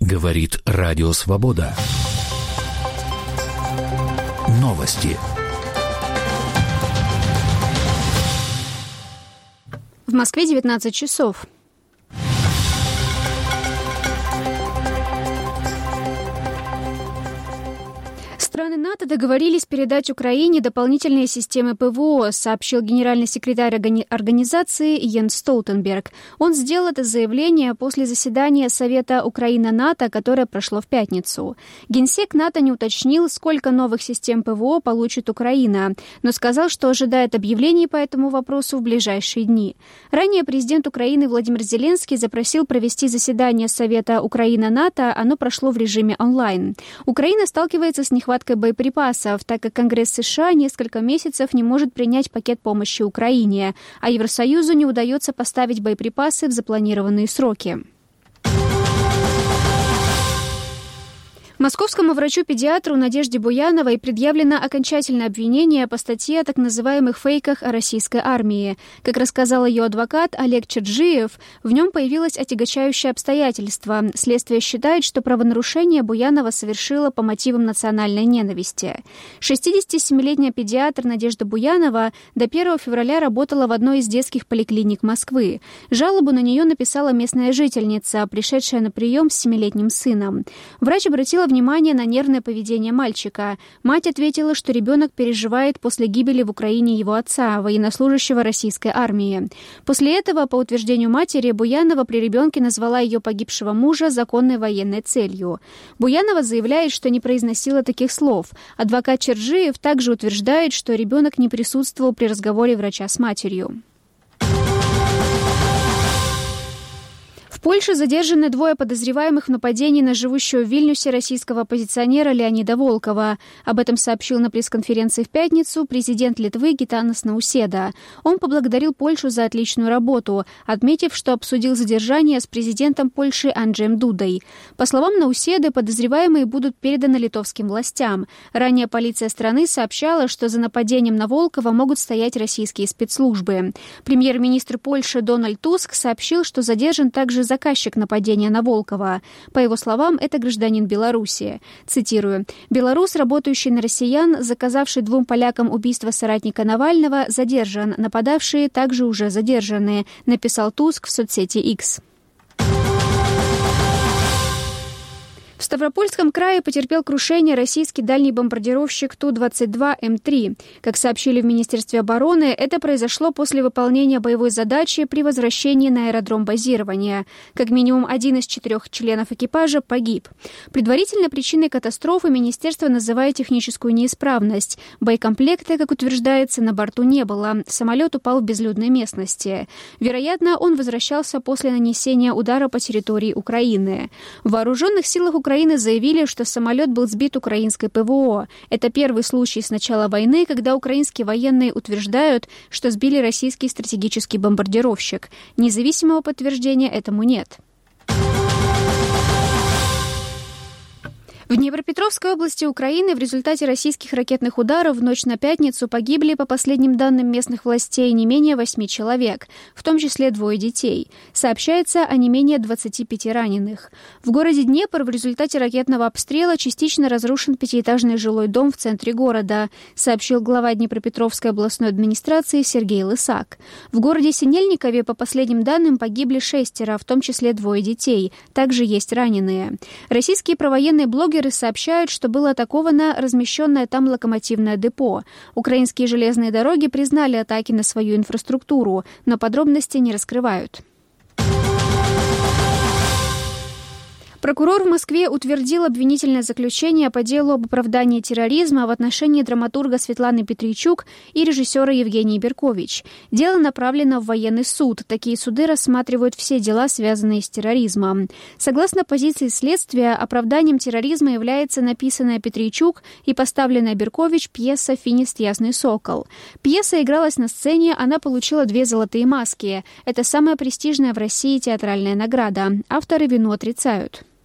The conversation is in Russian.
Говорит Радио Свобода. Новости. В Москве 19 часов. Страны НАТО договорились передать Украине дополнительные системы ПВО, сообщил генеральный секретарь организации Йенс Столтенберг. Он сделал это заявление после заседания Совета Украина-НАТО, которое прошло в пятницу. Генсек НАТО не уточнил, сколько новых систем ПВО получит Украина, но сказал, что ожидает объявлений по этому вопросу в ближайшие дни. Ранее президент Украины Владимир Зеленский запросил провести заседание Совета Украина-НАТО, оно прошло в режиме онлайн. Украина сталкивается с нехваткой боеприпасов, так как Конгресс США несколько месяцев не может принять пакет помощи Украине, а Евросоюзу не удается поставить боеприпасы в запланированные сроки. Московскому врачу-педиатру Надежде Буяновой предъявлено окончательное обвинение по статье о так называемых фейках о российской армии. Как рассказал ее адвокат Олег Чаджиев, в нем появилось отягчающее обстоятельство. Следствие считает, что правонарушение Буянова совершила по мотивам национальной ненависти. 67-летняя педиатр Надежда Буянова до 1 февраля работала в одной из детских поликлиник Москвы. Жалобу на нее написала местная жительница, пришедшая на прием с 7-летним сыном. Врач обратила внимание на нервное поведение мальчика. Мать ответила, что ребенок переживает после гибели в Украине его отца, военнослужащего российской армии. После этого, по утверждению матери, Буянова при ребенке назвала ее погибшего мужа законной военной целью. Буянова заявляет, что не произносила таких слов. Адвокат Черджиев также утверждает, что ребенок не присутствовал при разговоре врача с матерью. В Польше задержаны 2 подозреваемых в нападении на живущего в Вильнюсе российского оппозиционера Леонида Волкова. Об этом сообщил на пресс-конференции в пятницу президент Литвы Гитанас Науседа. Он поблагодарил Польшу за отличную работу, отметив, что обсудил задержание с президентом Польши Анджеем Дудой. По словам Науседы, подозреваемые будут переданы литовским властям. Ранее полиция страны сообщала, что за нападением на Волкова могут стоять российские спецслужбы. Премьер-министр Польши Дональд Туск сообщил, что задержан также заказчик нападения на Волкова. По его словам, это гражданин Беларуси. Цитирую. «Белорус, работающий на россиян, заказавший 2 полякам убийство соратника Навального, задержан. Нападавшие также уже задержаны», написал Туск в соцсети X. В Ставропольском крае потерпел крушение российский дальний бомбардировщик Ту-22М3. Как сообщили в Министерстве обороны, это произошло после выполнения боевой задачи при возвращении на аэродром базирования. Как минимум 1 из 4 членов экипажа погиб. Предварительной причиной катастрофы министерство называет техническую неисправность. Боекомплекта, как утверждается, на борту не было. Самолет упал в безлюдной местности. Вероятно, он возвращался после нанесения удара по территории Украины. В вооруженных силах Украины заявили, что самолет был сбит украинской ПВО. Это первый случай с начала войны, когда украинские военные утверждают, что сбили российский стратегический бомбардировщик. Независимого подтверждения этому нет. В Днепропетровской области Украины в результате российских ракетных ударов в ночь на пятницу погибли, по последним данным местных властей, не менее 8 человек, в том числе 2 детей. Сообщается о не менее 25 раненых. В городе Днепр в результате ракетного обстрела частично разрушен 5-этажный жилой дом в центре города, сообщил глава Днепропетровской областной администрации Сергей Лысак. В городе Синельникове, по последним данным, погибли 6, в том числе 2 детей. Также есть раненые. Российские провоенные блогеры сообщают, что было атаковано размещенное там локомотивное депо. Украинские железные дороги признали атаки на свою инфраструктуру, но подробности не раскрывают. Прокурор в Москве утвердил обвинительное заключение по делу об оправдании терроризма в отношении драматурга Светланы Петрийчук и режиссера Евгении Беркович. Дело направлено в военный суд. Такие суды рассматривают все дела, связанные с терроризмом. Согласно позиции следствия, оправданием терроризма является написанная Петрийчук и поставленная Беркович пьеса «Финист. Ясный сокол». Пьеса игралась на сцене, она получила 2 золотые маски. Это самая престижная в России театральная награда. Авторы вину отрицают.